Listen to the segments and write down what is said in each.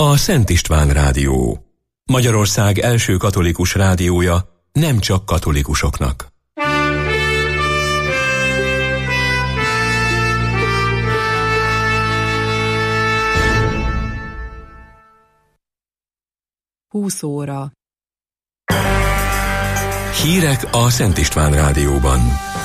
a Szent István Rádió. Magyarország első katolikus rádiója, nem csak katolikusoknak. Húsz óra. Hírek a Szent István Rádióban.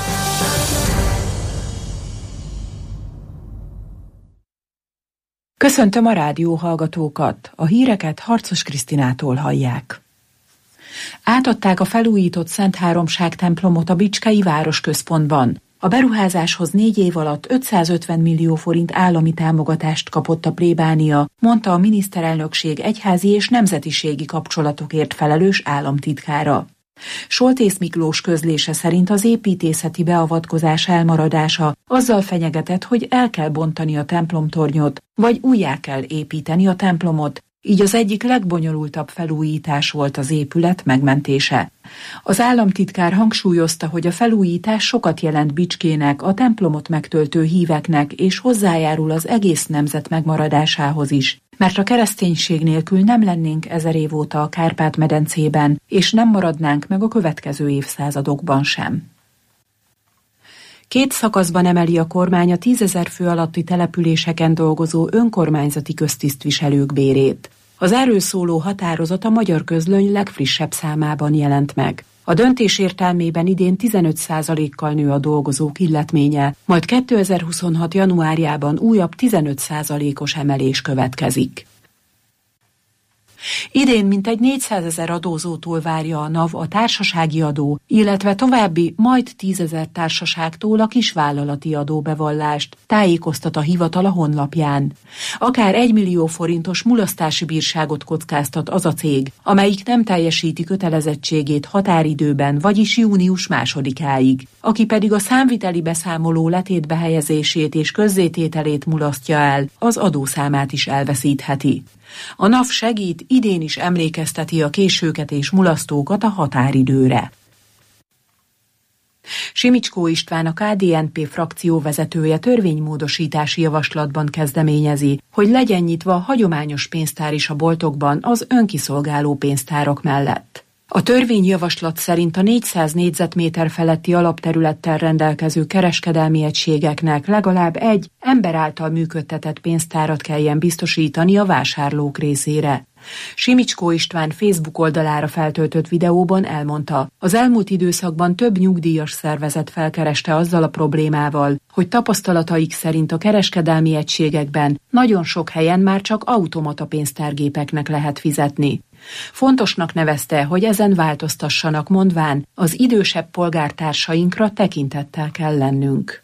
Köszöntöm a rádió hallgatókat, a híreket Harcos Krisztinától hallják. Átadták a felújított Szent Háromság templomot a Bicskei városközpontban. A beruházáshoz 4 év alatt 550 millió forint állami támogatást kapott a plébánia, mondta a miniszterelnökség egyházi és nemzetiségi kapcsolatokért felelős államtitkára. Soltész Miklós közlése szerint az építészeti beavatkozás elmaradása azzal fenyegetett, hogy el kell bontani a templomtornyot, vagy újjá kell építeni a templomot, így az egyik legbonyolultabb felújítás volt az épület megmentése. Az államtitkár hangsúlyozta, hogy a felújítás sokat jelent Bicskének, a templomot megtöltő híveknek, és hozzájárul az egész nemzet megmaradásához is, mert a kereszténység nélkül nem lennénk 1000 év óta a Kárpát-medencében, és nem maradnánk meg a következő évszázadokban sem. 2 szakaszban emeli a kormány a 10 000 fő alatti településeken dolgozó önkormányzati köztisztviselők bérét. Az erről szóló határozat a Magyar Közlöny legfrissebb számában jelent meg. A döntés értelmében idén 15%-kal nő a dolgozók illetménye, majd 2026. januárjában újabb 15%-os emelés következik. Idén mintegy 400 000 adózótól várja a NAV a társasági adó, illetve további majd 10 000 társaságtól a kisvállalati adóbevallást, tájékoztat a hivatal a honlapján. Akár 1 millió forintos mulasztási bírságot kockáztat az a cég, amelyik nem teljesíti kötelezettségét határidőben, vagyis június 2-áig, aki pedig a számviteli beszámoló letétbe helyezését és közzétételét mulasztja el, az adószámát is elveszítheti. A NAV segít, idén is emlékezteti a későket és mulasztókat a határidőre. Simicskó István, a KDNP frakció vezetője törvénymódosítási javaslatban kezdeményezi, hogy legyen nyitva a hagyományos pénztár is a boltokban az önkiszolgáló pénztárak mellett. A törvényjavaslat szerint a 400 négyzetméter feletti alapterülettel rendelkező kereskedelmi egységeknek legalább egy ember által működtetett pénztárat kelljen biztosítani a vásárlók részére. Simicskó István Facebook oldalára feltöltött videóban elmondta, az elmúlt időszakban több nyugdíjas szervezet felkereste azzal a problémával, hogy tapasztalataik szerint a kereskedelmi egységekben nagyon sok helyen már csak automata pénztárgépeknek lehet fizetni. Fontosnak nevezte, hogy ezen változtassanak, mondván, az idősebb polgártársainkra tekintettel kell lennünk.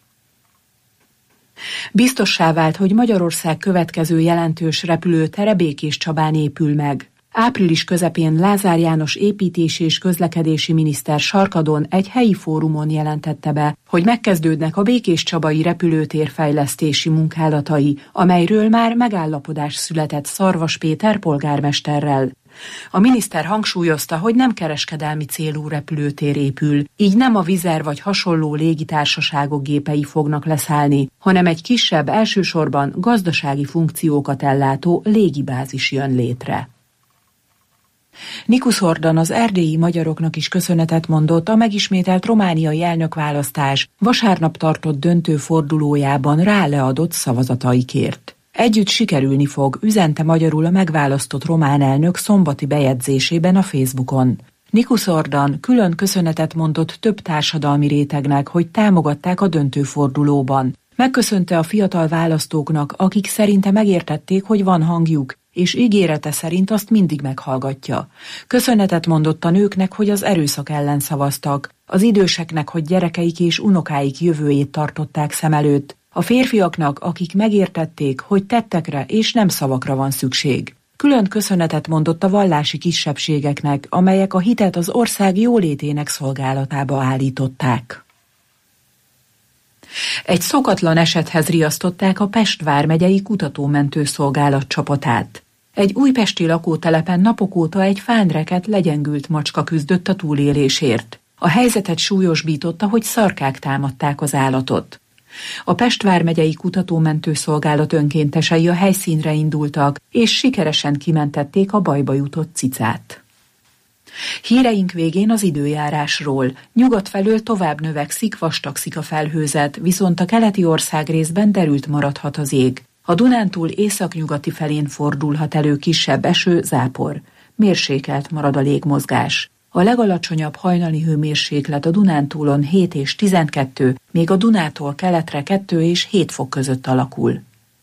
Biztossá vált, hogy Magyarország következő jelentős repülőtere Békéscsabán épül meg. Április közepén Lázár János építési és közlekedési miniszter Sarkadon egy helyi fórumon jelentette be, hogy megkezdődnek a békéscsabai repülőtér fejlesztési munkálatai, amelyről már megállapodás született Szarvas Péter polgármesterrel. A miniszter hangsúlyozta, hogy nem kereskedelmi célú repülőtér épül, így nem a Vizer vagy hasonló légitársaságok gépei fognak leszállni, hanem egy kisebb, elsősorban gazdasági funkciókat ellátó légibázis jön létre. Nikusz Hordan az erdélyi magyaroknak is köszönetet mondott a megismételt romániai elnökválasztás vasárnap tartott döntő fordulójában ráleadott szavazataikért. Együtt sikerülni fog, üzente magyarul a megválasztott román elnök szombati bejegyzésében a Facebookon. Nikusz Hordan külön köszönetet mondott több társadalmi rétegnek, hogy támogatták a döntőfordulóban. Megköszönte a fiatal választóknak, akik szerinte megértették, hogy van hangjuk, és ígérete szerint azt mindig meghallgatja. Köszönetet mondott a nőknek, hogy az erőszak ellen szavaztak, az időseknek, hogy gyerekeik és unokáik jövőjét tartották szem előtt, a férfiaknak, akik megértették, hogy tettekre és nem szavakra van szükség. Külön köszönetet mondott a vallási kisebbségeknek, amelyek a hitet az ország jólétének szolgálatába állították. Egy szokatlan esethez riasztották a Pest vármegyei kutatómentő szolgálat csapatát. Egy újpesti lakótelepen napok óta egy fánreket legyengült macska küzdött a túlélésért. A helyzetet súlyosbította, hogy szarkák támadták az állatot. A Pest vármegyei kutatómentő szolgálat önkéntesei a helyszínre indultak, és sikeresen kimentették a bajba jutott cicát. Híreink végén az időjárásról. Nyugat felől tovább növekszik, vastagszik a felhőzet, viszont a keleti országrészben derült maradhat az ég. A Dunántúl északnyugati felén fordulhat elő kisebb eső, zápor. Mérsékelt marad a légmozgás. A legalacsonyabb hajnali hőmérséklet a Dunántúlon 7 és 12, míg a Dunától keletre 2 és 7 fok között alakul.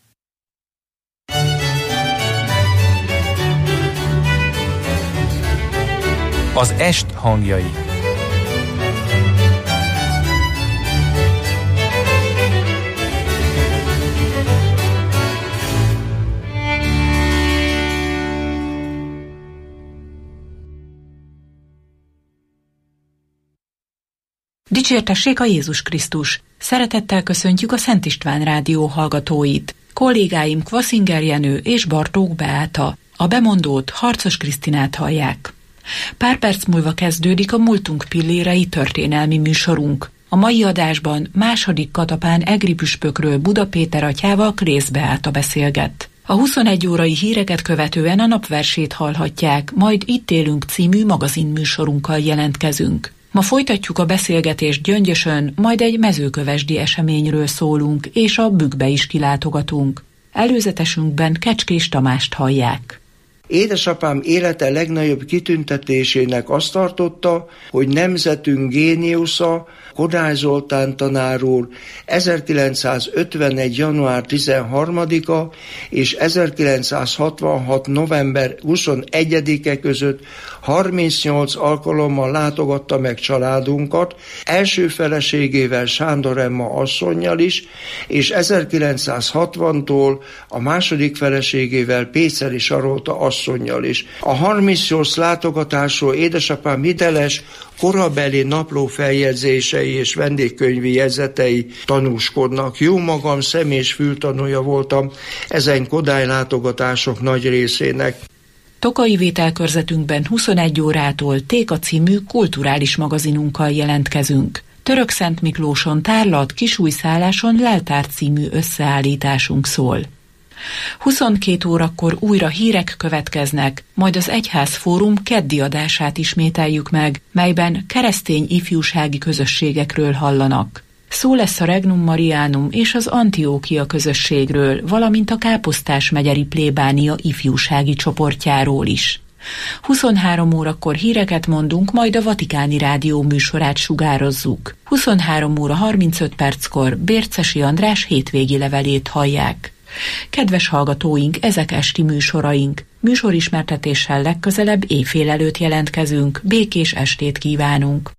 Az est hangjai. Dicsértessék a Jézus Krisztus! Szeretettel köszöntjük a Szent István Rádió hallgatóit. Kollégáim Kvaszinger Jenő és Bartók Beáta. A bemondót, Harcos Krisztinát hallják. Pár perc múlva kezdődik a Múltunk pillérei történelmi műsorunk. A mai adásban második katapán egri püspökről Buda Péter atyával Krész Beáta beszélget. A 21 órai híreket követően a napversét hallhatják, majd Itt élünk című magazinműsorunkkal jelentkezünk. Ma folytatjuk a beszélgetést Gyöngyösön, majd egy mezőkövesdi eseményről szólunk, és a Bükkbe is kilátogatunk. Előzetesünkben Kecskés Tamást hallják. Édesapám élete legnagyobb kitüntetésének azt tartotta, hogy nemzetünk géniusza, Kodály Zoltán tanár úr 1951. január 13-a és 1966. november 21-e között 38 alkalommal látogatta meg családunkat, első feleségével, Sándor Emma asszonnyal is, és 1960-tól a második feleségével, Péceli Sarolta asszonnyal is. A 38 látogatásról édesapám hiteles, korabeli naplófeljegyzései és vendégkönyvi jegyzetei tanúskodnak. Jó magam szem- és fültanúja voltam ezen Kodály látogatások nagy részének. Tokai vételkörzetünkben 21 órától Téka című kulturális magazinunkkal jelentkezünk. Törökszent Miklóson tárlat, Kisújszálláson leltár című összeállításunk szól. 22 órakor újra hírek következnek, majd az Egyház Fórum keddi adását ismételjük meg, melyben keresztény ifjúsági közösségekről hallanak. Szó lesz a Regnum Marianum és az Antiókia közösségről, valamint a Káposztás megyeri plébánia ifjúsági csoportjáról is. 23 órakor híreket mondunk, majd a Vatikáni Rádió műsorát sugározzuk. 23 óra 35 perckor Bércesi András hétvégi levelét hallják. Kedves hallgatóink, ezek esti műsoraink. Műsorismertetéssel legközelebb éjfél előtt jelentkezünk. Békés estét kívánunk!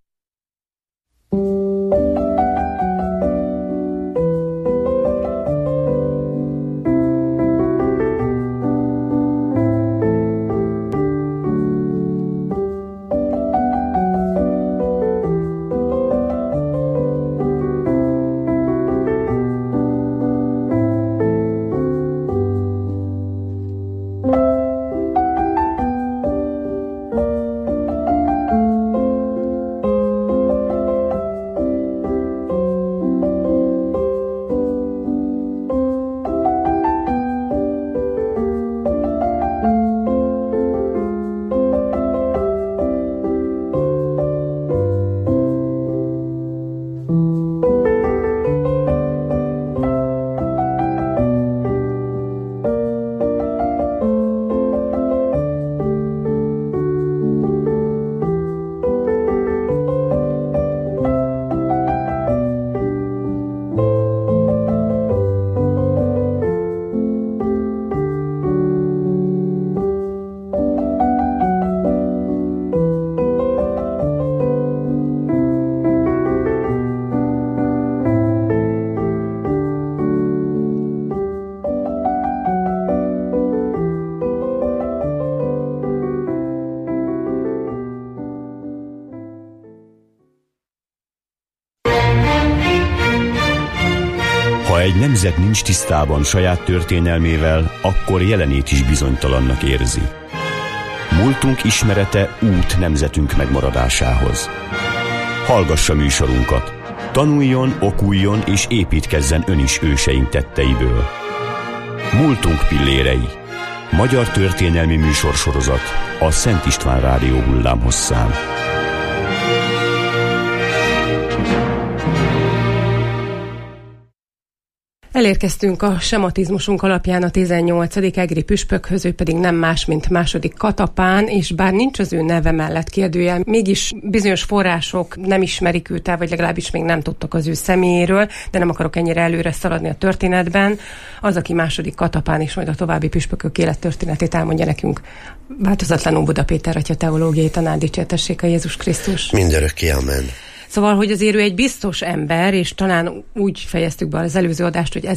Ha egy nemzet nincs tisztában saját történelmével, akkor jelenét is bizonytalannak érzi. Múltunk ismerete út nemzetünk megmaradásához. Hallgassa műsorunkat! Tanuljon, okuljon és építkezzen ön is őseink tetteiből. Múltunk pillérei. Magyar történelmi műsorsorozat a Szent István Rádió hullámhosszán. Elérkeztünk a sematizmusunk alapján a 18. egri püspökhöz, ő pedig nem más, mint második Katapán, és bár nincs az ő neve mellett kérdőjel, mégis bizonyos források nem ismerik őt el, vagy legalábbis még nem tudtak az ő személyéről, de nem akarok ennyire előre szaladni a történetben. Az, aki második Katapán, és majd a további püspökök élettörténetét elmondja nekünk. Változatlanul Buda Péter atya teológiai tanár, dicsértessék a Jézus Krisztus. Mindörökké, amen. Szóval, hogy azért ő egy biztos ember, és talán úgy fejeztük be az előző adást, hogy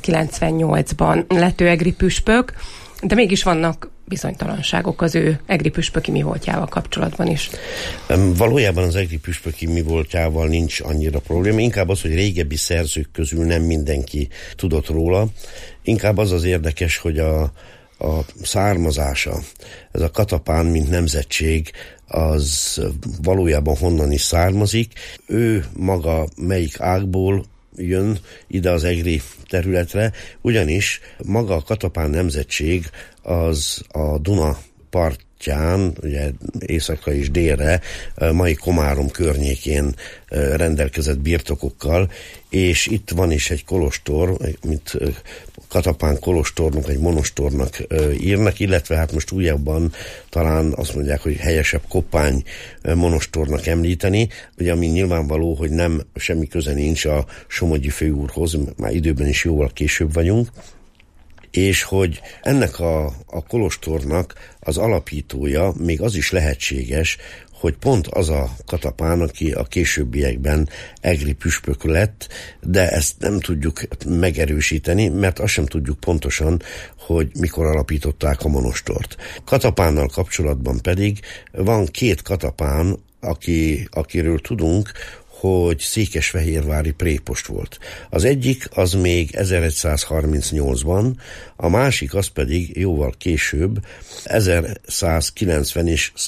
1198-ban lett ő egri püspök, de mégis vannak bizonytalanságok az ő egri püspöki mivoltjával kapcsolatban is. Valójában az egri püspöki mivoltjával nincs annyira probléma, inkább az, hogy régebbi szerzők közül nem mindenki tudott róla. Inkább az érdekes, hogy a származása, ez a Katapán, mint nemzetség, az valójában honnan is származik. Ő maga melyik ágból jön ide az egri területre, ugyanis maga a Katapán nemzetség az a Duna partján, ugye északra és délre, mai Komárom környékén rendelkezett birtokokkal, és itt van is egy kolostor, mint Katapán kolostornak, egy monostornak írnak, illetve hát most újabban talán azt mondják, hogy helyesebb Koppány monostornak említeni, ugye ami nyilvánvaló, hogy nem semmi köze nincs a Somogyi főúrhoz, már időben is jóval később vagyunk, és hogy ennek a kolostornak az alapítója még az is lehetséges, hogy pont az a Katapán, aki a későbbiekben egri püspök lett, de ezt nem tudjuk megerősíteni, mert azt sem tudjuk pontosan, hogy mikor alapították a monostort. Katapánnal kapcsolatban pedig van két Katapán, akiről tudunk, hogy székesfehérvári prépost volt. Az egyik az még 1138-ban, a másik az pedig jóval később, 1190 és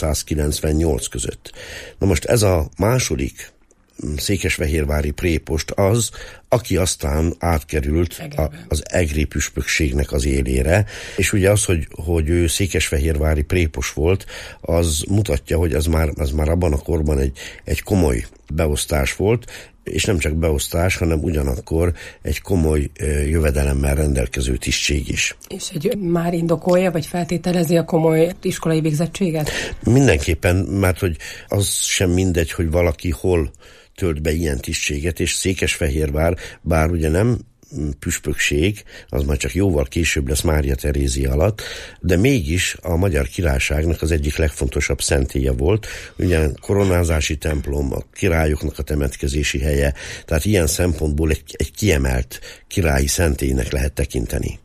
1198 között. Na most ez a második székesfehérvári prépost az, aki aztán átkerült az egri püspökségnek az élére, és ugye az, hogy ő székesfehérvári prépos volt, az mutatja, hogy az már abban a korban egy komoly beosztás volt, és nem csak beosztás, hanem ugyanakkor egy komoly jövedelemmel rendelkező tisztség is. És egy már indokolja, vagy feltételezi a komoly iskolai végzettséget? Mindenképpen, mert hogy az sem mindegy, hogy valaki hol tölt be ilyen tisztséget, és Székesfehérvár, bár ugye nem püspökség, az már csak jóval később lesz Mária Terézia alatt, de mégis a Magyar Királyságnak az egyik legfontosabb szentélye volt, ugye koronázási templom, a királyoknak a temetkezési helye, tehát ilyen szempontból egy kiemelt királyi szentélynek lehet tekinteni.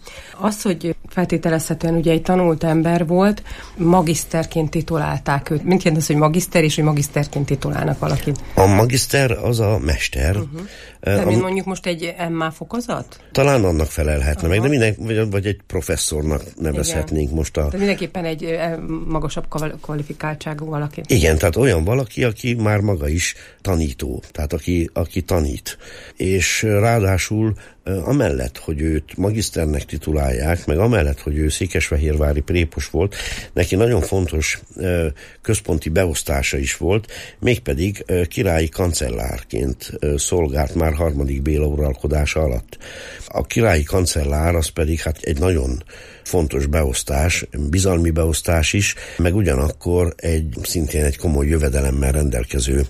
Az, hogy feltételezhetően ugye egy tanult ember volt, magiszterként titulálták őt. Mit jelent az, hogy magiszter, és hogy magiszterként titulálnak valakit? A magiszter az a mester. De mondjuk most egy MA fokozat? Talán annak felelhetne meg, de vagy egy professzornak nevezhetnénk. Igen. Most de mindenképpen egy magasabb kvalifikáltságú valaki. Igen, tehát olyan valaki, aki már maga is tanító, tehát aki tanít. És ráadásul amellett, hogy őt magiszternek titulálják, meg amellett, hogy ő székesfehérvári prépos volt, neki nagyon fontos központi beosztása is volt, mégpedig királyi kancellárként szolgált már harmadik Béla uralkodása alatt. A királyi kancellár az pedig hát egy nagyon fontos beosztás, bizalmi beosztás is, meg ugyanakkor szintén egy komoly jövedelemmel rendelkező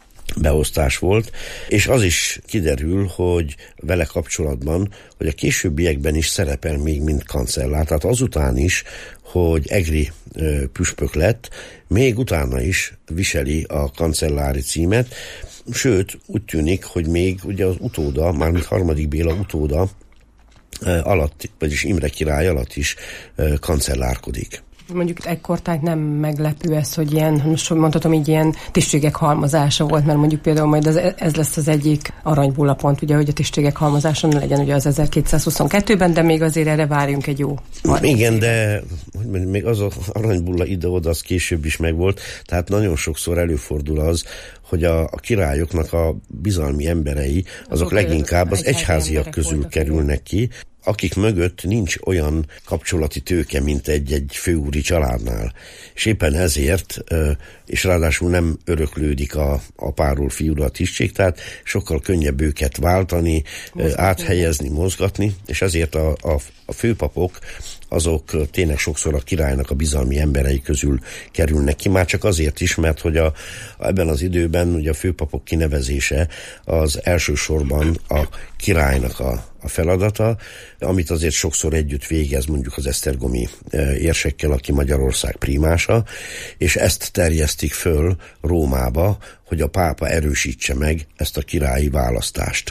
beosztás volt, és az is kiderül, hogy vele kapcsolatban, hogy a későbbiekben is szerepel még mint kancellár, tehát azután is, hogy egri püspök lett, még utána is viseli a kancellári címet, sőt, úgy tűnik, hogy még ugye az utóda, mármint harmadik Béla utóda alatt, vagyis Imre király alatt is kancellárkodik. Mondjuk ekkortájt nem meglepő ez, hogy ilyen, most mondhatom így, ilyen tisztségek halmozása volt, mert mondjuk például majd ez lesz az egyik aranybullapont, ugye, hogy a tisztségek halmozása ne legyen ugye az 1222-ben, de még azért erre várjunk egy jó 30 Igen, évet. de még az aranybulla ide-oda, az később is megvolt, tehát nagyon sokszor előfordul az, hogy a királyoknak a bizalmi emberei, azok leginkább az egyháziak közül kerülnek ki, akik mögött nincs olyan kapcsolati tőke, mint egy főúri családnál. És éppen ezért, és ráadásul nem öröklődik a apáról fiúra a tisztség, tehát sokkal könnyebb őket váltani, áthelyezni, mozgatni, és ezért a főpapok azok tényleg sokszor a királynak a bizalmi emberei közül kerülnek ki, már csak azért is, mert hogy ebben az időben ugye a főpapok kinevezése az elsősorban a királynak a feladata, amit azért sokszor együtt végez mondjuk az esztergomi érsekkel, aki Magyarország prímása, és ezt terjesztik föl Rómába, hogy a pápa erősítse meg ezt a királyi választást.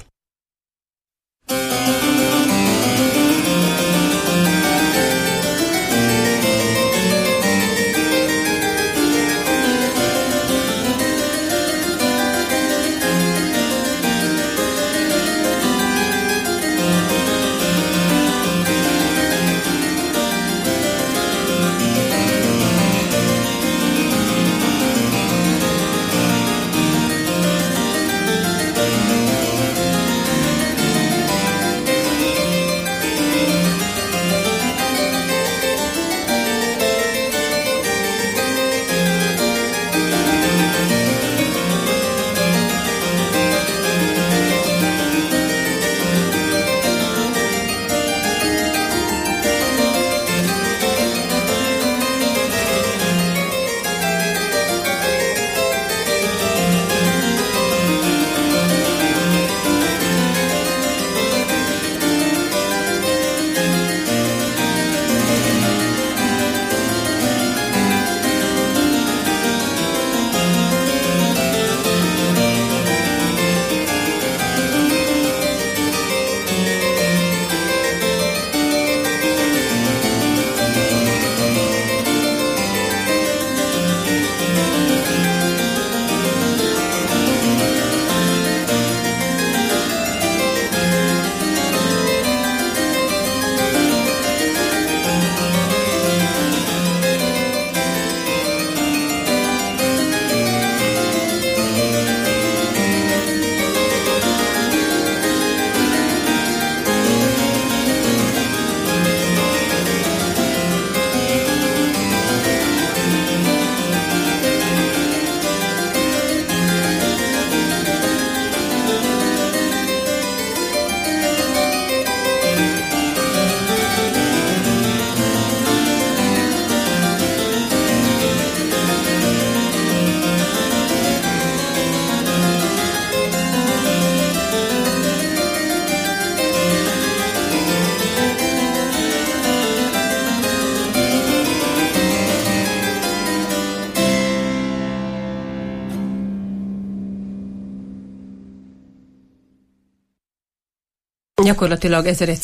Gyakorlatilag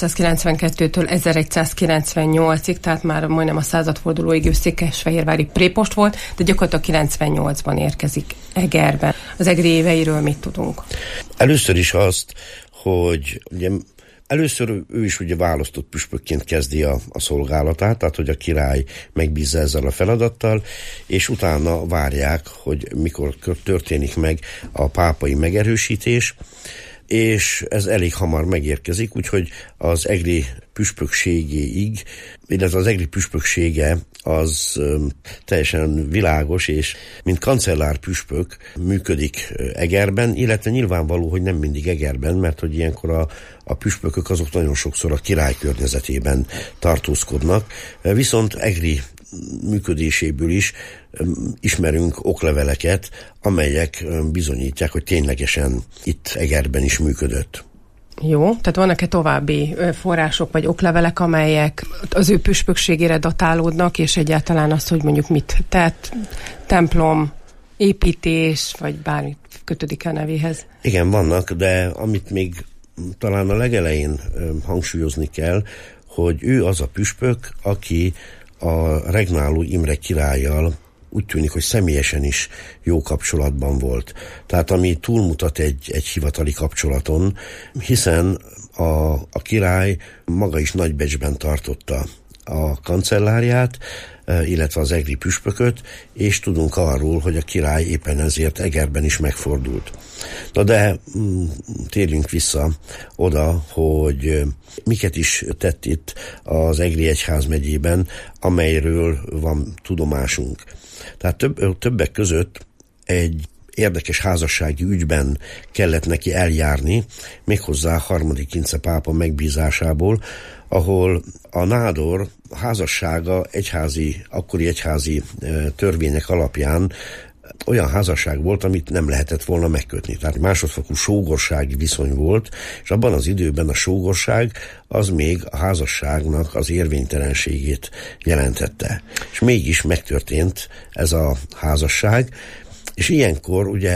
1192-től 1198-ig, tehát már majdnem a századfordulóig ő székesfehérvári prépost volt, de gyakorlatilag 98-ban érkezik Egerben. Az egri éveiről mit tudunk? Először is azt, hogy ugye először ő is ugye választott püspökként kezdi a szolgálatát, tehát hogy a király megbízza ezzel a feladattal, és utána várják, hogy mikor történik meg a pápai megerősítés, és ez elég hamar megérkezik, úgyhogy az egri püspökségéig, illetve az egri püspöksége az teljesen világos, és mint kancellár püspök működik Egerben, illetve nyilvánvaló, hogy nem mindig Egerben, mert hogy ilyenkor a püspökök azok nagyon sokszor a király környezetében tartózkodnak, viszont egri működéséből is ismerünk okleveleket, amelyek bizonyítják, hogy ténylegesen itt Egerben is működött. Jó, tehát vannak-e további források vagy oklevelek, amelyek az ő püspökségére datálódnak, és egyáltalán azt, hogy mondjuk mit tett, templom, építés, vagy bármit kötődik a nevéhez? Igen, vannak, de amit még talán a legelején hangsúlyozni kell, hogy ő az a püspök, aki a regnáló Imre királlyal úgy tűnik, hogy személyesen is jó kapcsolatban volt. Tehát ami túlmutat egy hivatali kapcsolaton, hiszen a király maga is nagybecsben tartotta a kancelláriát, illetve az egri püspököt, és tudunk arról, hogy a király éppen ezért Egerben is megfordult. Na de térjünk vissza oda, hogy miket is tett itt az Egri egyházmegyében, amelyről van tudomásunk. Tehát többek között egy érdekes házassági ügyben kellett neki eljárni, méghozzá Harmadik Ince pápa megbízásából, ahol a nádor házassága akkori egyházi törvények alapján olyan házasság volt, amit nem lehetett volna megkötni. Tehát másodfokú sógorsági viszony volt, és abban az időben a sógorság az még a házasságnak az érvénytelenségét jelentette. És mégis megtörtént ez a házasság, és ilyenkor ugye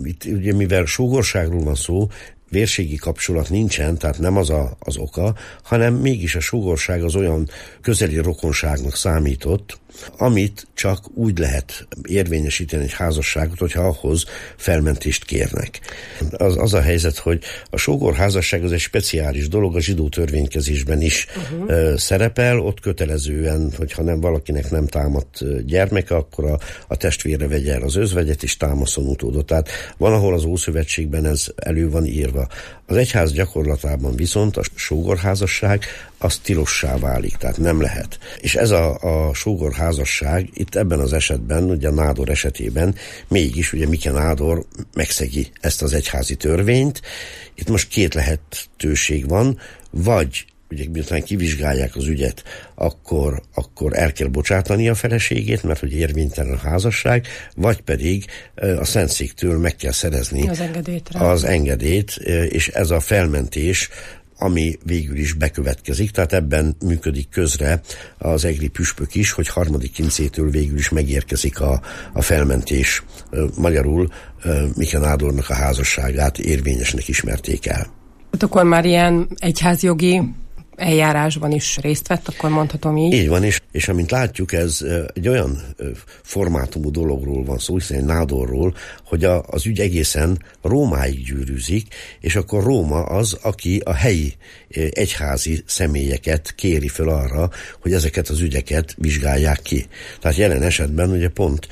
mivel sógorságról van szó, vérségi kapcsolat nincsen, tehát nem az oka, hanem mégis a sógorság az olyan közeli rokonságnak számított, amit csak úgy lehet érvényesíteni egy házasságot, hogyha ahhoz felmentést kérnek. Az a helyzet, hogy a sógorházasság az egy speciális dolog, a zsidó törvénykezésben is szerepel, ott kötelezően, hogyha valakinek nem támadt gyermeke, akkor a testvére vegye el az özvegyet, és támaszon utódot. Tehát van, ahol az Ószövetségben ez elő van írva. Az egyház gyakorlatában viszont a sógorházasság az tilossá válik, tehát nem lehet. És ez a sógorházasság itt ebben az esetben, ugye a nádor esetében mégis ugye Mike Nádor megszegi ezt az egyházi törvényt. Itt most két lehetőség van, vagy ugye miután kivizsgálják az ügyet, akkor el kell bocsátani a feleségét, mert hogy érvénytelen a házasság, vagy pedig a Szentszéktől meg kell szerezni az engedélyt, és ez a felmentés, ami végül is bekövetkezik, tehát ebben működik közre az egri püspök is, hogy Harmadik Incétől végül is megérkezik a felmentés. Magyarul Mike Nádornak a házasságát érvényesnek ismerték el. Hát akkor már ilyen egyházjogi eljárásban is részt vett, akkor mondhatom így. Így van, és amint látjuk, ez egy olyan formátumú dologról van szó, hiszen egy nádorról, hogy az ügy egészen Rómáig gyűrűzik, és akkor Róma az, aki a helyi egyházi személyeket kéri föl arra, hogy ezeket az ügyeket vizsgálják ki. Tehát jelen esetben ugye pont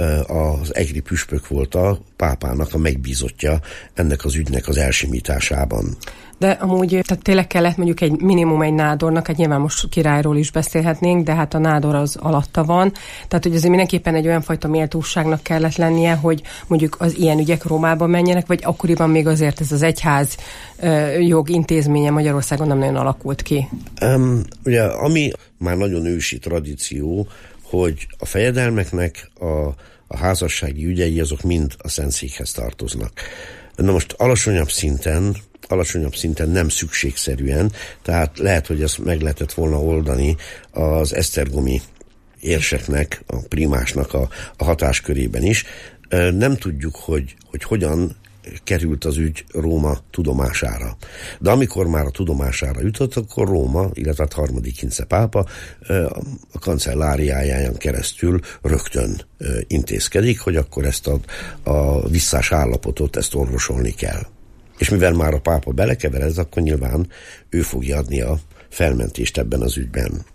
az egri püspök volt a pápának a megbízottja ennek az ügynek az elsimításában. De amúgy tehát tényleg kellett mondjuk egy minimum egy nádornak, hát nyilván most királyról is beszélhetnénk, de hát a nádor az alatta van. Tehát, hogy azért mindenképpen egy olyan fajta méltóságnak kellett lennie, hogy mondjuk az ilyen ügyek Rómába menjenek, vagy akkoriban még azért ez az egyház jog intézménye Magyarországon nem nagyon alakult ki. Ugye, ami már nagyon ősi tradíció, hogy a fejedelmeknek a házassági ügyei azok mind a Szentszékhez tartoznak. Na most alacsonyabb szinten nem szükségszerűen, tehát lehet, hogy ezt meg lehetett volna oldani az esztergomi érseknek, a primásnak a hatáskörében is. Nem tudjuk, hogy hogyan került az ügy Róma tudomására. De amikor már a tudomására jutott, akkor Róma, illetve a Harmadik Ince pápa a kancelláriáján keresztül rögtön intézkedik, hogy akkor ezt a visszás állapotot, ezt orvosolni kell. És mivel már a pápa belekevered, akkor nyilván ő fogja adni a felmentést ebben az ügyben.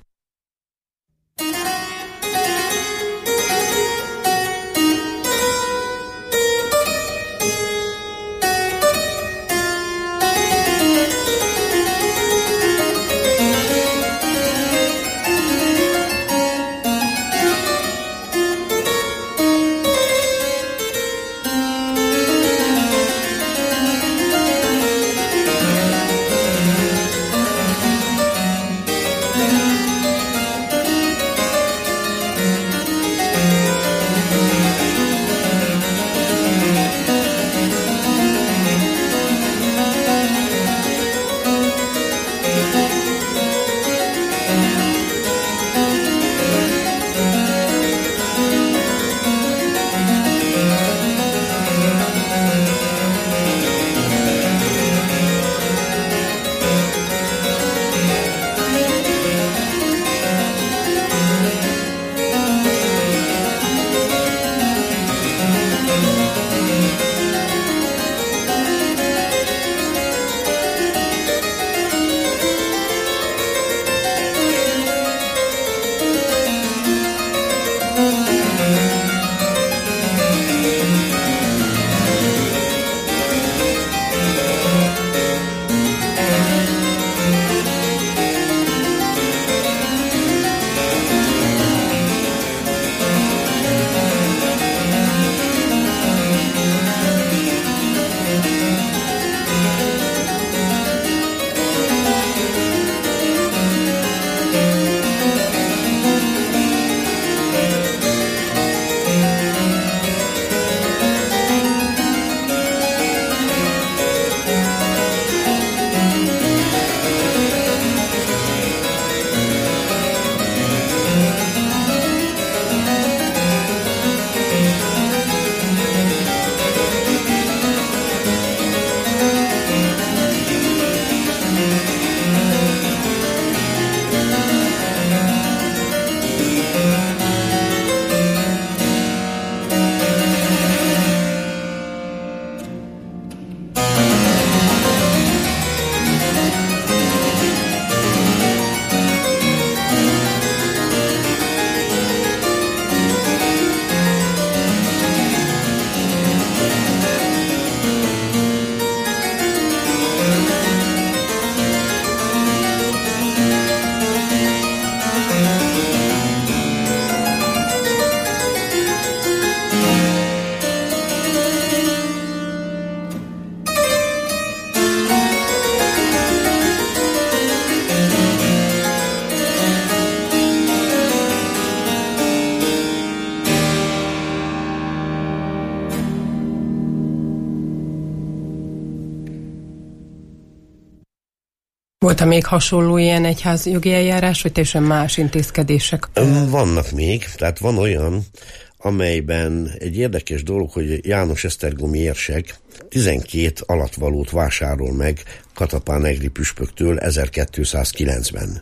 Volt-e még hasonló ilyen egyházjogi eljárás, vagy teljesen más intézkedések? Vannak még, tehát van olyan, amelyben egy érdekes dolog, hogy János esztergomi érsek 12 alatvalót vásárol meg Katapán egri püspöktől 1209-ben.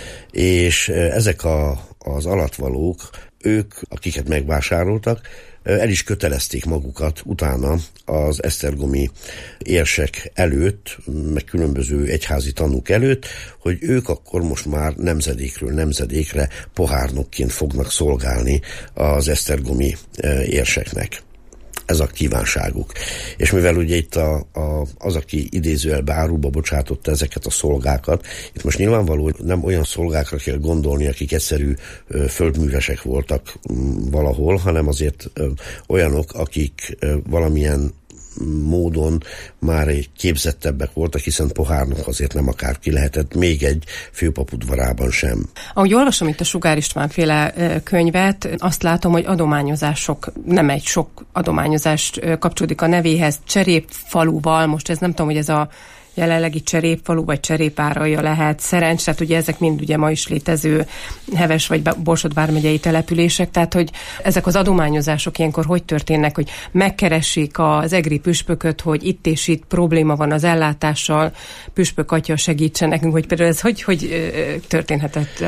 És ezek az alatvalók, ők, akiket megvásároltak, el is kötelezték magukat utána az esztergomi érsek előtt, meg különböző egyházi tanúk előtt, hogy ők akkor most már nemzedékről nemzedékre pohárnokként fognak szolgálni az esztergomi érseknek. Ez a kívánságuk. És mivel ugye itt az, aki idézőjelbe áruba bocsátotta ezeket a szolgákat, itt most nyilvánvaló, hogy nem olyan szolgákra kell gondolni, akik egyszerű földművesek voltak valahol, hanem azért olyanok, akik valamilyen módon már képzettebbek voltak, hiszen pohárnok azért nem akárki lehetett, még egy főpap udvarában sem. Ahogy olvasom itt a Sugár István féle könyvet, azt látom, hogy adományozások, nem egy sok adományozást kapcsolódik a nevéhez, Cserépfaluval, most ez nem tudom, hogy ez a jelenlegi Cserépfalu vagy Cserépáralja lehet, Szerencs, tehát ugye ezek mind ugye ma is létező Heves vagy Borsod vármegyei települések, tehát hogy ezek az adományozások ilyenkor hogy történnek, hogy megkeresik az egri püspököt, hogy itt és itt probléma van az ellátással, püspök atya segítsen nekünk, hogy például ez hogy történhetett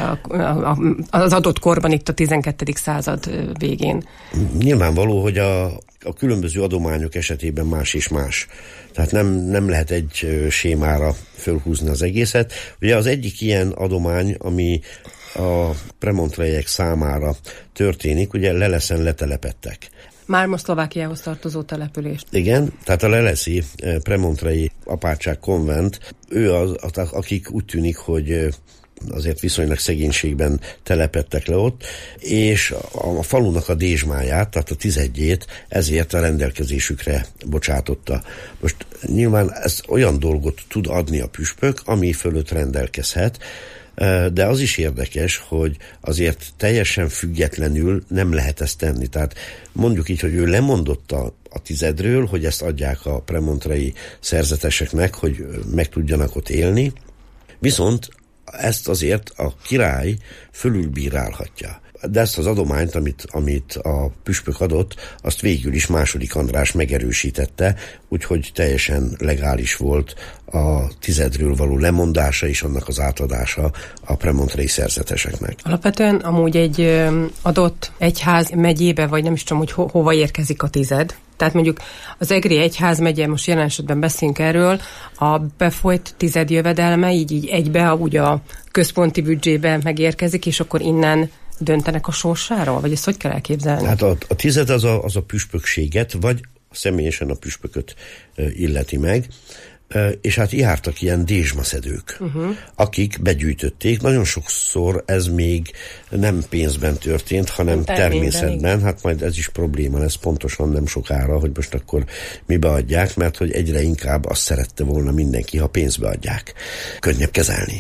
az adott korban itt a 12. század végén? Nyilvánvaló, hogy a különböző adományok esetében más és más. Tehát nem lehet egy sémára fölhúzni az egészet. Ugye az egyik ilyen adomány, ami a premontrejek számára történik, ugye Leleszen letelepedtek. Már most Szlovákiához tartozó település. Igen, tehát a leleszi premontrei apátság konvent, ő az, akik úgy tűnik, hogy azért viszonylag szegénységben telepedtek le ott, és a falunak a dézsmáját, tehát a 11-ét ezért a rendelkezésükre bocsátotta. Most nyilván ez olyan dolgot tud adni a püspök, ami fölött rendelkezhet, de az is érdekes, hogy azért teljesen függetlenül nem lehet ezt tenni. Tehát mondjuk így, hogy ő lemondott a 10-ről, hogy ezt adják a premontrei szerzeteseknek, hogy meg tudjanak ott élni, viszont ezt azért a király fölülbírálhatja. De ezt az adományt, amit a püspök adott, azt végül is II. András megerősítette, úgyhogy teljesen legális volt a 10-ről való lemondása és annak az átadása a premontrei szerzeteseknek. Alapvetően amúgy egy adott egyház megyébe, vagy nem is tudom, hogy hova érkezik a 10. Tehát mondjuk az egri egyházmegye, most jelen esetben beszélünk erről, a befolyt 10 jövedelme így egybe úgy a központi büdzsébe megérkezik, és akkor innen döntenek a sorsáról? Vagy ezt hogy kell elképzelni? Hát a 10 az a püspökséget, vagy személyesen a püspököt illeti meg, és hát jártak ilyen dézsmaszedők, akik begyűjtötték. Nagyon sokszor ez még nem pénzben történt, hanem természetben. Hát majd ez is probléma lesz pontosan nem sokára, hogy most akkor mibe adják, mert hogy egyre inkább azt szerette volna mindenki, ha pénzbe adják. Könnyebb kezelni.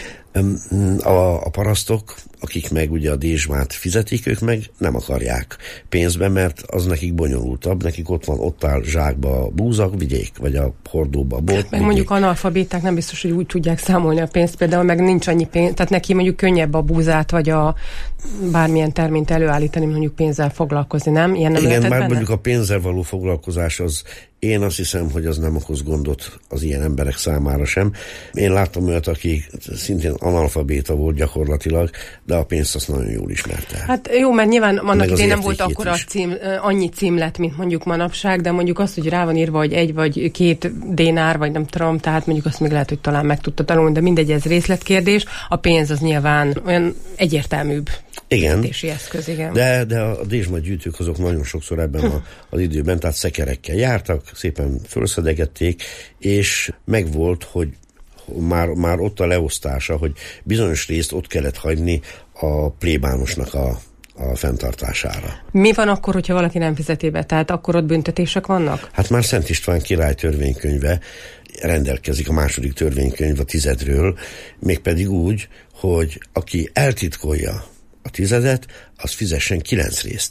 A parasztok, akik meg ugye a dézsmát fizetik, ők meg nem akarják pénzben, mert az nekik bonyolultabb, nekik ott áll zsákba a búzak, vigyék, vagy a hordóba a bort. Meg vigyék. Mondjuk analfabéták nem biztos, hogy úgy tudják számolni a pénzt, például meg nincs annyi pénz, tehát neki mondjuk könnyebb a búzát, vagy a bármilyen terményt előállítani, mondjuk pénzzel foglalkozni, nem? Ilyen nem igen, már benne? mondjuk a pénzzel való foglalkozás az, én azt hiszem, hogy az nem okoz gondot az ilyen emberek számára sem. Én láttam olyat, aki szintén analfabéta volt gyakorlatilag, de a pénzt azt nagyon jól ismerte. Hát jó, mert nyilván annak idején nem volt akkora annyi címlet, mint mondjuk manapság, de mondjuk azt, hogy rá van írva, hogy 1 vagy 2 dénár, vagy nem tudom, tehát mondjuk azt még lehet, hogy talán meg tudta tanulni, de mindegy, ez részletkérdés. A pénz az nyilván olyan egyértelműbb. Igen, eszköz, igen. De a dézsmagyűjtők azok nagyon sokszor ebben az időben, tehát szekerekkel jártak, szépen felszedegették, és megvolt, hogy már ott a leosztása, hogy bizonyos részt ott kellett hagyni a plébánosnak a fenntartására. Mi van akkor, hogyha valaki nem fizeti be? Tehát akkor ott büntetések vannak? Hát már Szent István király törvénykönyve rendelkezik, a második törvénykönyv a 10-ről, mégpedig úgy, hogy aki eltitkolja a 10, az fizessen 9 részt.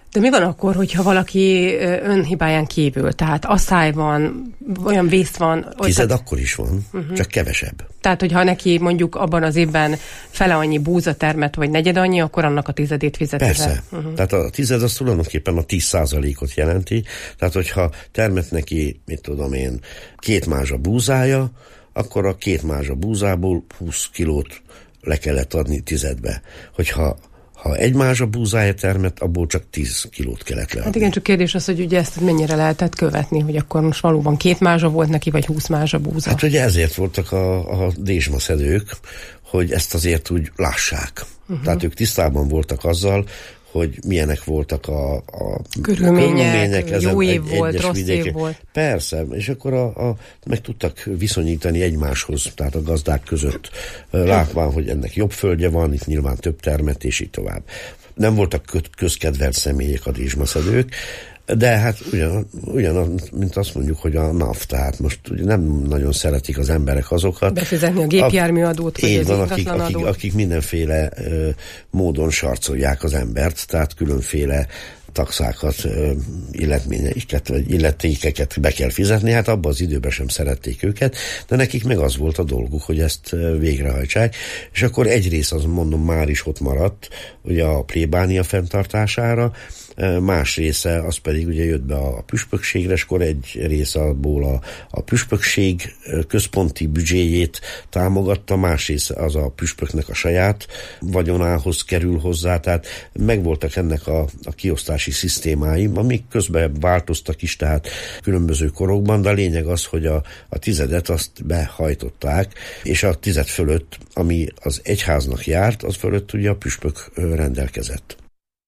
De mi van akkor, hogyha valaki önhibáján kívül, tehát asszály van, olyan vész van? Tized akkor is van, csak kevesebb. Tehát, hogyha neki mondjuk abban az évben fele annyi búza termet, vagy negyed annyi, akkor annak a tizedét fizeti. Persze. Tehát a tized az tulajdonképpen a 10%-ot jelenti. Tehát, hogyha termet neki, mit tudom én, 2 mázsa búzája, akkor a 2 mázsa búzából 20 kilót le kellett adni tizedbe. Hogyha 1 mázsa búzája termet, abból csak 10 kilót kellett leadni. Hát igen, csak kérdés az, hogy ugye ezt mennyire lehetett követni, hogy akkor most valóban 2 mázsa volt neki, vagy 20 mázsa búza. Hát ugye ezért voltak a dézsmaszedők, hogy ezt azért úgy lássák. Tehát ők tisztában voltak azzal, hogy milyenek voltak a körülmények ezen jó év volt, egyes rossz vidéken. év volt. Persze, és akkor meg tudtak viszonyítani egymáshoz, tehát a gazdák között, látván, hogy ennek jobb földje van, itt nyilván több termet, és így tovább. Nem voltak közkedvelt személyek a dézsmaszedők, de hát ugyan, mint azt mondjuk, hogy a NAV, tehát most ugye nem nagyon szeretik az emberek azokat. Befizetni a gépjárműadót, vagy az ingatlanadót. Akik mindenféle módon sarcolják az embert, tehát különféle taxákat, illetményeiket, vagy illetékeket be kell fizetni, hát abban az időben sem szerették őket, de nekik meg az volt a dolguk, hogy ezt végrehajtsák, és akkor egy rész, azt mondom, már is ott maradt, ugye a plébánia fenntartására, más része az pedig ugye jött be a püspökségre, és akkor egy része abból a püspökség központi büdzséjét támogatta, más része az a püspöknek a saját vagyonához kerül hozzá, tehát megvoltak ennek a kiosztási szisztémái, amik közben változtak is, tehát különböző korokban, de a lényeg az, hogy a tizedet azt behajtották, és a tized fölött, ami az egyháznak járt, az fölött ugye a püspök rendelkezett.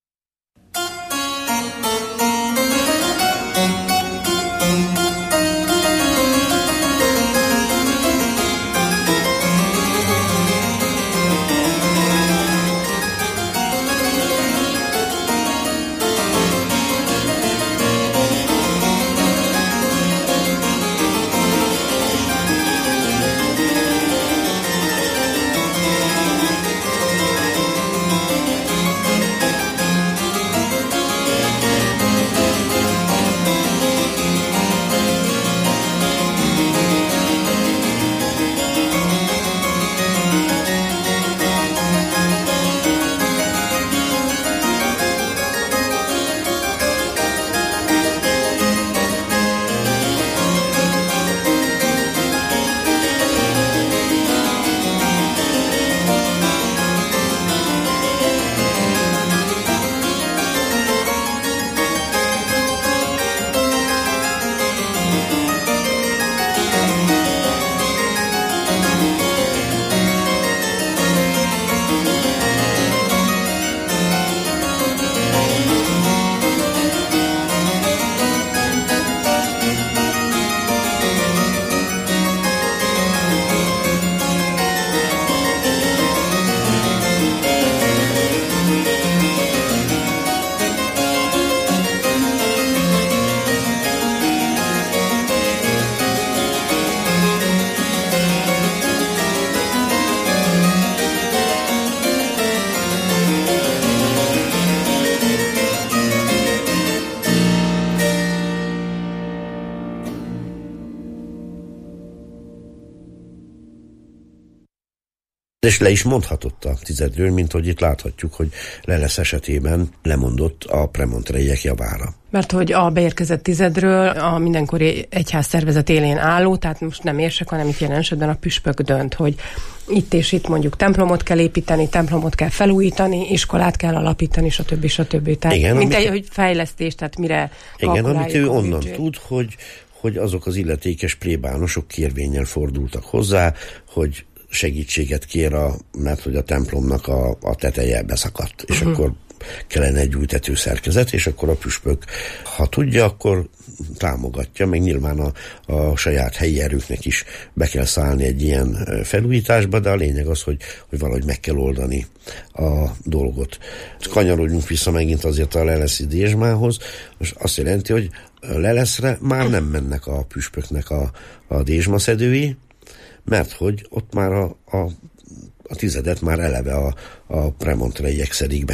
És le is mondhatott a tizedről, mint hogy itt láthatjuk, hogy Lelesz esetében lemondott a premontrejek javára. Mert hogy a beérkezett tizedről a mindenkori egyház szervezet élén álló, tehát most nem érsek, hanem itt jelen esetben a püspök dönt, hogy itt és itt mondjuk templomot kell építeni, templomot kell felújítani, iskolát kell alapítani, stb. Tehát igen, mint egy fejlesztés, tehát mire igen, amit ő onnan tud, hogy azok az illetékes plébánosok kérvénnyel fordultak hozzá, hogy segítséget kér, mert hogy a templomnak a teteje beszakadt, és akkor kellene egy új tetőszerkezet, és akkor a püspök, ha tudja, akkor támogatja, meg nyilván a saját helyi erőknek is be kell szállni egy ilyen felújításba, de a lényeg az, hogy valahogy meg kell oldani a dolgot. Kanyarodjunk vissza megint azért a leleszi dézsmához, most azt jelenti, hogy Leleszre már nem mennek a püspöknek a dézsmaszedői, mert hogy ott már a tizedet már eleve a premontrejek szedik be.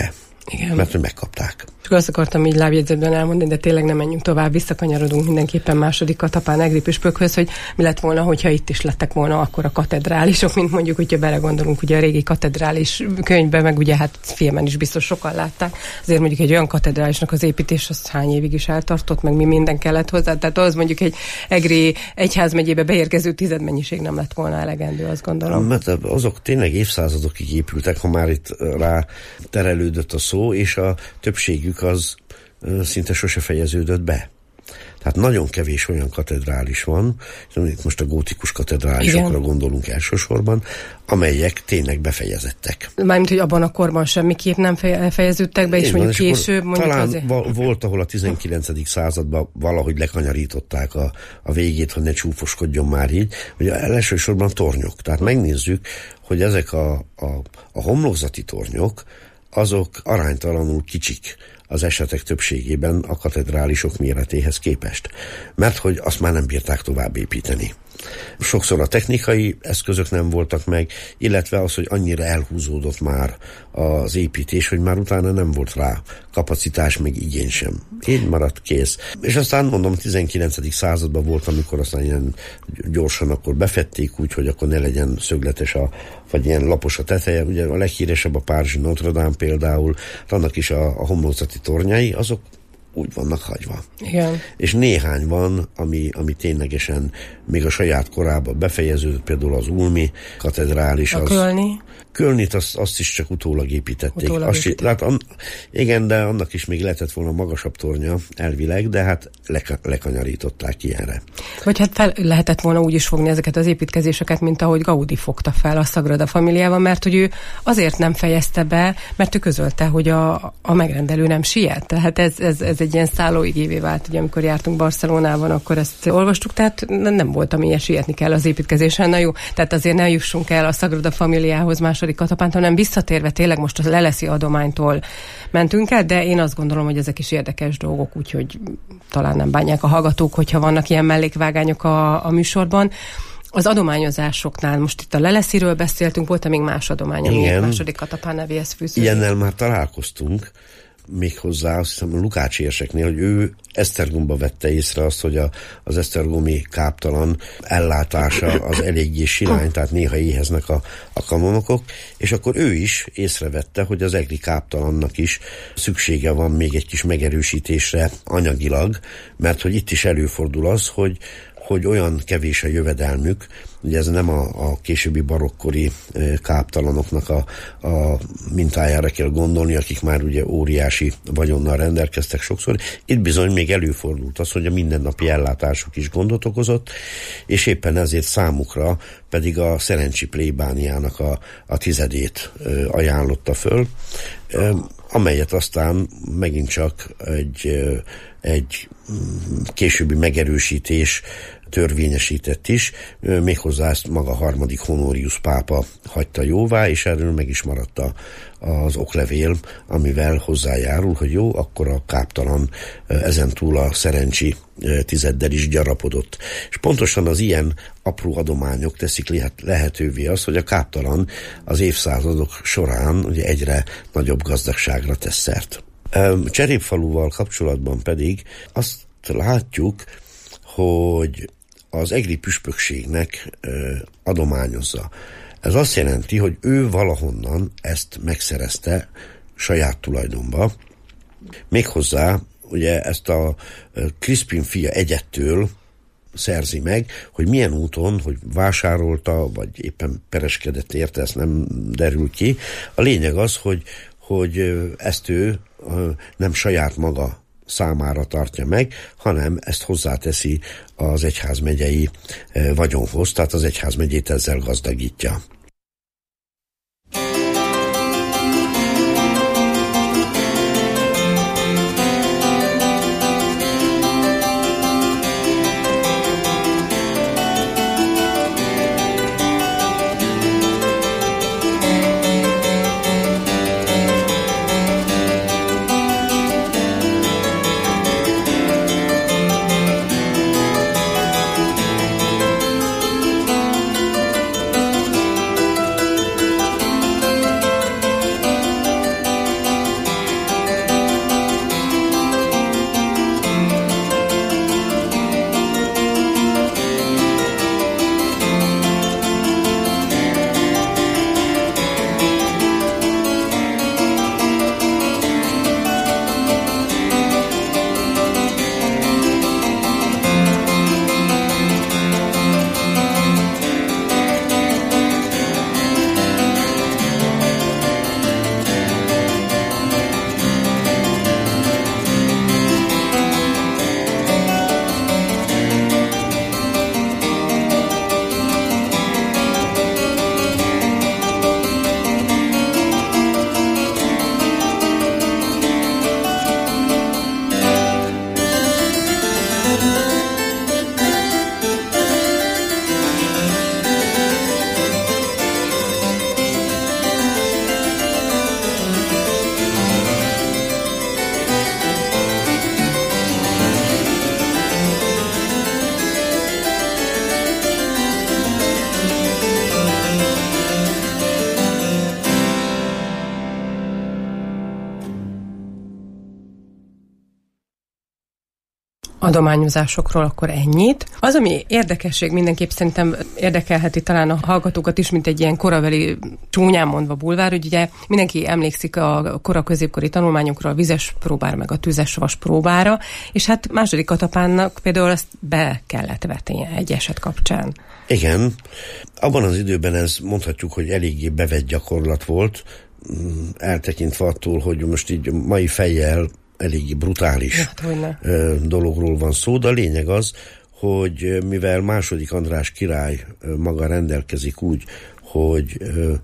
Igen. Mert hogy megkapták. Csak azt akartam így lábjegyzetben elmondani, de tényleg nem menjünk tovább, visszakanyarodunk mindenképpen második Katapán egri püspökhöz, hogy mi lett volna, hogyha itt is lettek volna akkor a katedrálisok, mint mondjuk, hogyha belegondolunk, ugye a régi katedrális könyvben, meg ugye hát filmen is biztos sokan látták. Azért mondjuk egy olyan katedrálisnak az építés, az hány évig is eltartott, meg mi minden kellett hozzá. Tehát az mondjuk egy egri egyházmegyébe beérkező tizedmennyiség nem lett volna elegendő, azt gondolom. Mert azok tényleg évszázadokig épültek, ha már itt rá terelődött a szó, és a többségük az szinte sose fejeződött be. Tehát nagyon kevés olyan katedrális van, itt most a gótikus katedrálisokra gondolunk elsősorban, amelyek tényleg befejezettek. Mármint, hogy abban a korban semmiképp nem fejeződtek be, és mondjuk később mondjuk talán azért... volt, ahol a 19. században valahogy lekanyarították a végét, hogy ne csúfoskodjon már így. Ugye elsősorban tornyok. Tehát megnézzük, hogy ezek a homlokzati tornyok, azok aránytalanul kicsik az esetek többségében a katedrálisok méretéhez képest. Mert hogy azt már nem bírták tovább építeni. Sokszor a technikai eszközök nem voltak meg, illetve az, hogy annyira elhúzódott már az építés, hogy már utána nem volt rá kapacitás, meg igény sem. Így maradt, kész. És aztán mondom, a 19. században volt, amikor aztán ilyen gyorsan akkor befették úgy, hogy akkor ne legyen szögletes vagy ilyen lapos a teteje. Ugye a leghíresebb a párizsi Notre Dame például, annak is a homlokzati tornyai, azok úgy vannak hagyva. Igen. És néhány van, ami ténylegesen még a saját korában befejeződött, például az ulmi katedrális. A Kölni? Kölnit azt is csak utólag építették. Igen, de annak is még lehetett volna magasabb tornya elvileg, de hát lekanyarították ilyenre. Vagy hát lehetett volna úgy is fogni ezeket az építkezéseket, mint ahogy Gaudi fogta fel a Sagrada Familiában, mert hogy ő azért nem fejezte be, mert ő közölte, hogy a megrendelő nem siet. Tehát ez egy ilyen szállóigévé vált, ugye amikor jártunk Barcelonában, akkor ezt olvastuk, tehát nem volt, amilyen sietni kell az építkezésen. Na jó, tehát azért ne jussunk el a Sagrada Familiához második Katapánt, hanem visszatérve tényleg most a leleszi adománytól mentünk el, de én azt gondolom, hogy ezek is érdekes dolgok, úgyhogy talán nem bánják a hallgatók, hogyha vannak ilyen mellékvágányok a műsorban. Az adományozásoknál, most itt a lelesziről beszéltünk, volt-e még más adomány, ami a második Katapán nevéhez fűződik? Ilyennel már találkoztunk, méghozzá azt hiszem a Lukács érseknél, hogy ő Esztergomba vette észre azt, hogy az esztergomi káptalan ellátása az eléggé silány, tehát néha éheznek a kanonokok, és akkor ő is észrevette, hogy az egri káptalannak is szüksége van még egy kis megerősítésre anyagilag, mert hogy itt is előfordul az, hogy olyan kevés a jövedelmük, ugye ez nem a későbbi barokkori káptalanoknak a mintájára kell gondolni, akik már ugye óriási vagyonnal rendelkeztek sokszor. Itt bizony még előfordult az, hogy a mindennapi ellátásuk is gondot okozott, és éppen ezért számukra pedig a Szerencsi plébániának a tizedét ajánlotta föl, amelyet aztán megint csak egy későbbi megerősítés törvényesített is, méghozzá ezt maga harmadik Honorius pápa hagyta jóvá, és erről meg is maradt az oklevél, amivel hozzájárul, hogy jó, akkor a káptalan ezentúl a Szerencsi tizeddel is gyarapodott. És pontosan az ilyen apró adományok teszik lehetővé azt, hogy a káptalan az évszázadok során ugye egyre nagyobb gazdagságra tesz szert. Cserépfaluval kapcsolatban pedig azt látjuk, hogy az egri püspökségnek adományozza. Ez azt jelenti, hogy ő valahonnan ezt megszerezte saját tulajdonba. Méghozzá ugye ezt a Crispin fia egyettől szerzi meg, hogy milyen úton, hogy vásárolta, vagy éppen pereskedett érte, ezt nem derül ki. A lényeg az, hogy ezt ő nem saját maga számára tartja meg, hanem ezt hozzáteszi az egyházmegyei vagyonhoz, tehát az egyházmegyét ezzel gazdagítja. adományozásokról akkor ennyit. Az, ami érdekesség mindenképp szerintem érdekelheti talán a hallgatókat is, mint egy ilyen korabeli, csúnyán mondva bulvár, hogy ugye mindenki emlékszik a kora-középkori tanulmányokról, a vizes próbára, meg a tüzes vas próbára, és hát második Katapánnak például ezt be kellett vetni egy eset kapcsán. Igen, abban az időben ez mondhatjuk, hogy eléggé bevett gyakorlat volt, eltekintve attól, hogy most így mai fejjel eléggé brutális dologról van szó, de a lényeg az, hogy mivel második András király maga rendelkezik úgy, hogy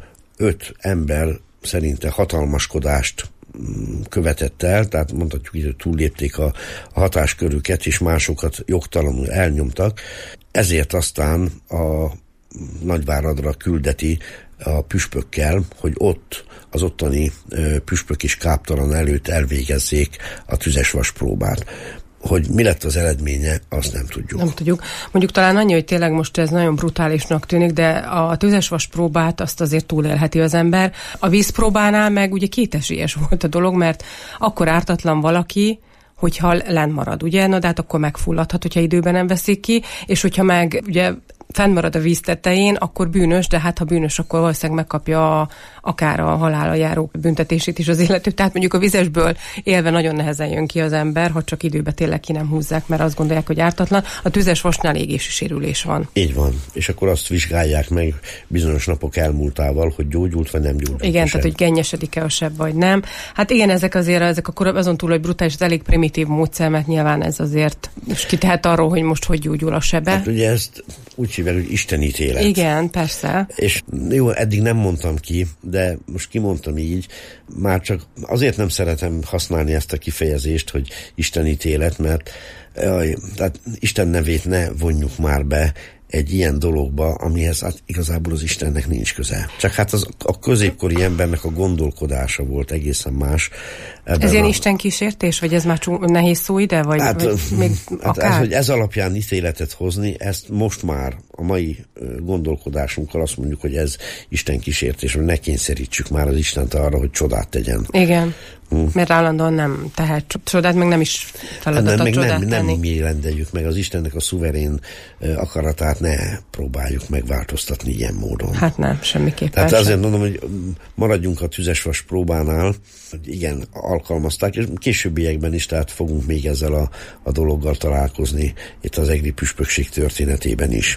5 ember szerinte hatalmaskodást követett el, tehát mondhatjuk így, hogy túllépték a hatáskörüket, és másokat jogtalanul elnyomtak, ezért aztán a Nagyváradra küldeti a püspökkel, hogy ott az ottani püspök is káptalan előtt elvégezzék a tüzesvas próbát. Hogy mi lett az eredménye, azt nem tudjuk. Nem tudjuk. Mondjuk talán annyi, hogy tényleg most ez nagyon brutálisnak tűnik, de a tüzesvas próbát azt azért túlélheti az ember. A vízpróbánál meg ugye kétesélyes volt a dolog, mert akkor ártatlan valaki, hogyha lenn marad, ugye? Na, de hát akkor megfulladhat, hogyha időben nem veszik ki, és hogyha meg ugye fennmarad a víz tetején, akkor bűnös, de hát ha bűnös, akkor valószínűleg megkapja akár a halálra járó büntetését is az illető. Tehát mondjuk a vizesből élve nagyon nehezen jön ki az ember, ha csak időben tényleg ki nem húzzák, mert azt gondolják, hogy ártatlan. A tüzes vasnál égési sérülés van. Így van. És akkor azt vizsgálják meg bizonyos napok elmúltával, hogy gyógyult vagy nem gyógyult. Igen, tehát hogy gennyesedik-e a seb vagy nem. Hát igen, ezek azon túl, hogy brutális, ez elég primitív módszer, mert nyilván ez azért és kitehet arról, hogy most hogy gyógyul a sebe. Hát ugye ezt úgy hívják, hogy istenítélet. Igen, persze. És jó, eddig nem mondtam ki, de most kimondtam így, már csak azért nem szeretem használni ezt a kifejezést, hogy istenítélet, mert tehát Isten nevét ne vonjuk már be egy ilyen dologba, amihez hát igazából az Istennek nincs köze. Csak hát az a középkori embernek a gondolkodása volt egészen más. Ez ilyen Isten kísértés, vagy ez már nehéz szó ide? Vagy, hát, vagy még hát ez, hogy ez alapján ítéletet hozni, ezt most már a mai gondolkodásunkkal azt mondjuk, hogy ez Isten kísértés, hogy ne kényszerítsük már az Istent arra, hogy csodát tegyen. Igen. Mert állandóan nem tehet csodát, meg nem is feladata csodát nem mi rendeljük meg az Istennek a szuverén akaratát, ne próbáljuk megváltoztatni ilyen módon. Hát nem, semmiképpen. Tehát azért mondom, hogy maradjunk a tüzesvas próbánál, hogy igen, alkalmazták, és későbbiekben is, tehát fogunk még ezzel a dologgal találkozni itt az egri püspökség történetében is.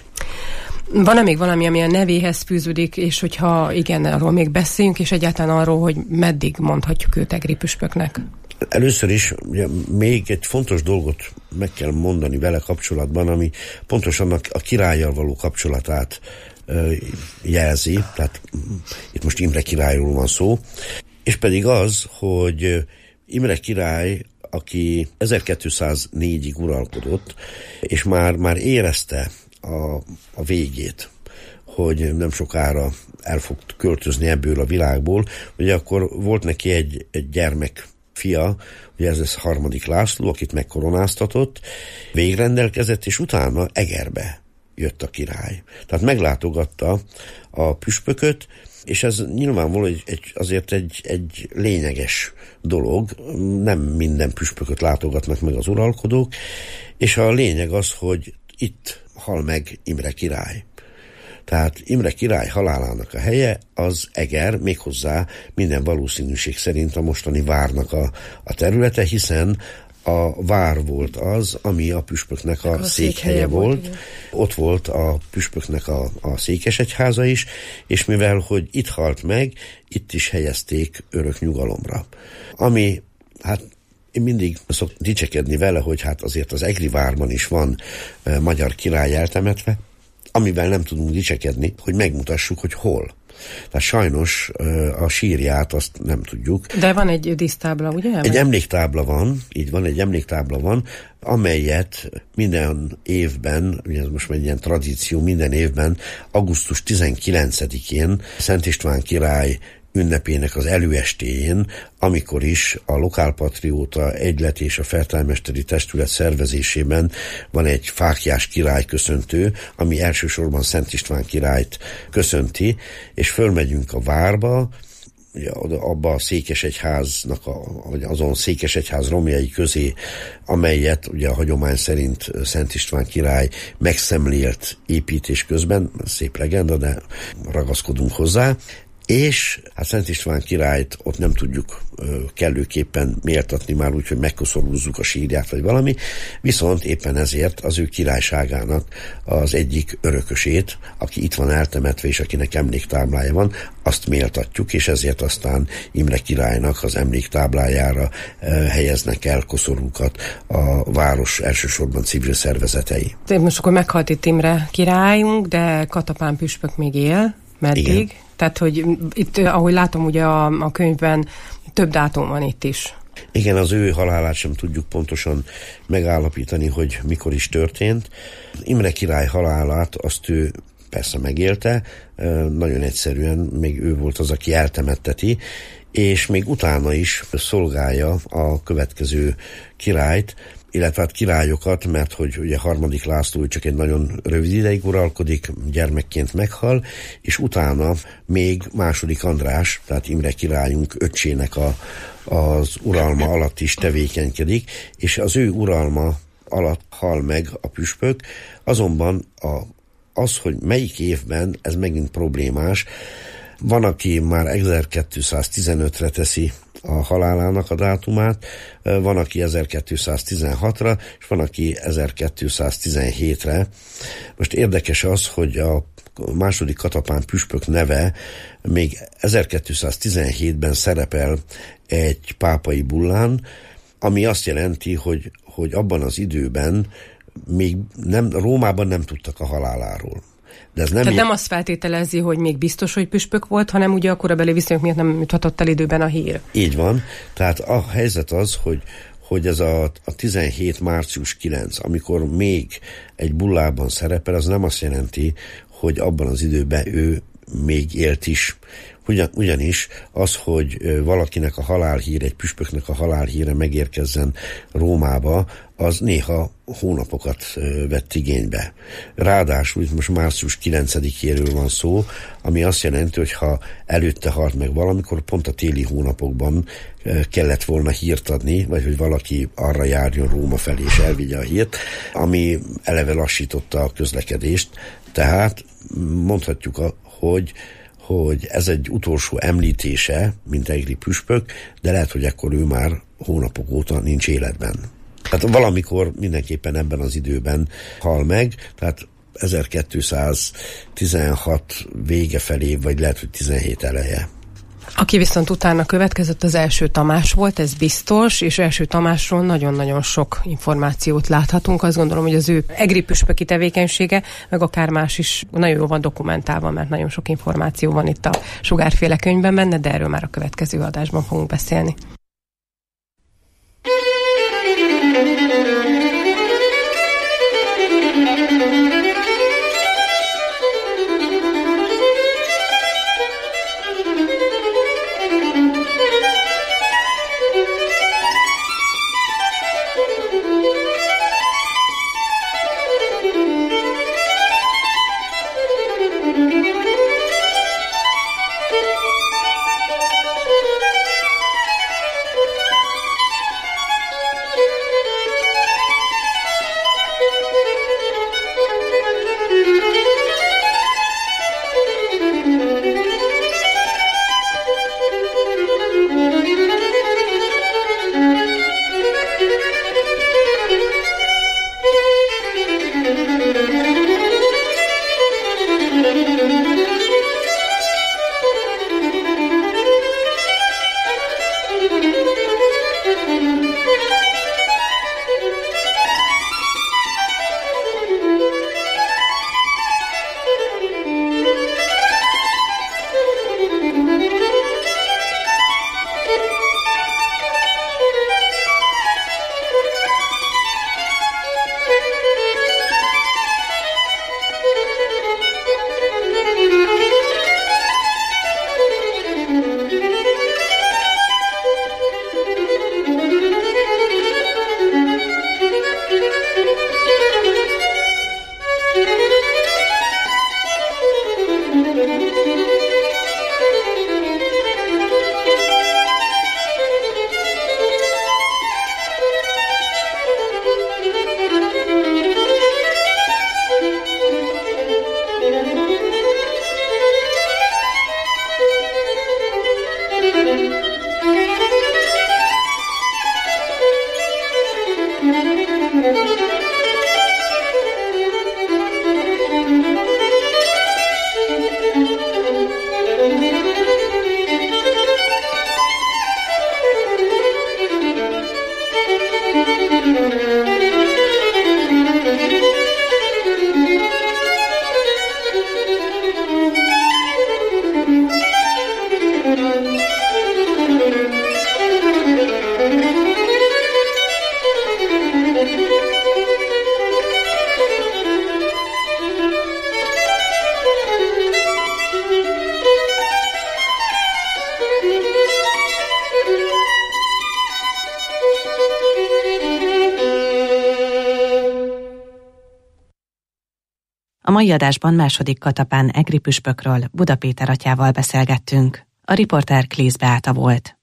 Van-e még valami, ami a nevéhez fűződik, és hogyha igen, arról még beszéljünk, és egyáltalán arról, hogy meddig mondhatjuk őt egri püspöknek? Először is ugye, még egy fontos dolgot meg kell mondani vele kapcsolatban, ami pontosan a királlyal való kapcsolatát jelzi, tehát itt most Imre királyról van szó, és pedig az, hogy Imre király, aki 1204-ig uralkodott, és már érezte a végét, hogy nem sokára el fog költözni ebből a világból, ugye akkor volt neki egy gyermek fia, ugye ez harmadik László, akit megkoronáztatott, végrendelkezett, és utána Egerbe jött a király. Tehát meglátogatta a püspököt, és ez nyilvánvaló azért egy lényeges dolog, nem minden püspököt látogatnak meg az uralkodók, és a lényeg az, hogy itt hal meg Imre király. Tehát Imre király halálának a helye az Eger, méghozzá minden valószínűség szerint a mostani várnak a területe, hiszen a vár volt az, ami a püspöknek a székhelye volt. Ott volt a püspöknek a székesegyháza is, és mivel, hogy itt halt meg, itt is helyezték örök nyugalomra. Ami, hát én mindig szoktam dicsekedni vele, hogy hát azért az egri várban is van magyar király eltemetve, amivel nem tudunk dicsekedni, hogy megmutassuk, hogy hol. Tehát sajnos a sírját azt nem tudjuk. De van egy dísztábla, ugye? Egy emléktábla van, így van, egy emléktábla van, amelyet minden évben, ugye ez most már egy ilyen tradíció, minden évben augusztus 19-én Szent István király ünnepének az előestéjén, amikor is a lokálpatrióta egylet és a fertőmesteri testület szervezésében van egy fáklyás király köszöntő, ami elsősorban Szent István királyt köszönti, és fölmegyünk a várba, ugye abba a székesegyháznak, vagy azon székesegyház romjai közé, amelyet ugye a hagyomány szerint Szent István király megszemlélt építés közben, szép legenda, de ragaszkodunk hozzá, és hát Szent István királyt ott nem tudjuk kellőképpen méltatni már úgy, hogy megkoszorúzzuk a sírját, vagy valami, viszont éppen ezért az ő királyságának az egyik örökösét, aki itt van eltemetve, és akinek emléktáblája van, azt méltatjuk, és ezért aztán Imre királynak az emléktáblájára helyeznek el koszorúkat a város elsősorban civil szervezetei. Most akkor meghalt itt Imre királyunk, de Katapán püspök még él. Meddig? Igen. Tehát, hogy itt, ahogy látom, ugye a könyvben több dátum van itt is. Igen, az ő halálát sem tudjuk pontosan megállapítani, hogy mikor is történt. Imre király halálát azt ő persze megélte, nagyon egyszerűen még ő volt az, aki eltemetteti, és még utána is szolgálja a következő királyt, illetve hát királyokat, mert hogy ugye harmadik László csak egy nagyon rövid ideig uralkodik, gyermekként meghal, és utána még második András, tehát Imre királyunk öccsének az uralma alatt is tevékenykedik, és az ő uralma alatt hal meg a püspök, azonban az, hogy melyik évben, ez megint problémás. Van, aki már 1215-re teszi a halálának a dátumát, van, aki 1216-ra, és van, aki 1217-re. Most érdekes az, hogy a második Katapán püspök neve még 1217-ben szerepel egy pápai bullán, ami azt jelenti, hogy abban az időben még Rómában nem tudtak a haláláról. De ez nem azt feltételezi, hogy még biztos, hogy püspök volt, hanem ugye a korabeli viszonyok miatt nem juthatott el időben a hír. Így van. Tehát a helyzet az, hogy ez a 17 március 9, amikor még egy bullában szerepel, az nem azt jelenti, hogy abban az időben ő még élt is. Ugyanis az, hogy valakinek a halálhíre, egy püspöknek a halálhíre megérkezzen Rómába, az néha hónapokat vett igénybe. Ráadásul most március 9-éről van szó, ami azt jelenti, hogy ha előtte halt meg valamikor, pont a téli hónapokban kellett volna hírt adni, vagy hogy valaki arra járjon Róma felé és elvigye a hírt, ami eleve lassította a közlekedést. Tehát mondhatjuk, hogy ez egy utolsó említése, mint Egri püspök, de lehet, hogy akkor ő már hónapok óta nincs életben. Tehát valamikor mindenképpen ebben az időben hal meg, tehát 1216 vége felé, vagy lehet, hogy 17 eleje. Aki viszont utána következett, az Első Tamás volt, ez biztos, és Első Tamásról nagyon-nagyon sok információt láthatunk. Azt gondolom, hogy az ő egri püspöki tevékenysége, meg akár más is nagyon jól van dokumentálva, mert nagyon sok információ van itt a Sugárféle könyvben benne, de erről már a következő adásban fogunk beszélni. mai adásban második Katapán egri püspökről, Buda Péter atyával beszélgettünk. A riporter Klész Beáta volt.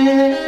Thank you.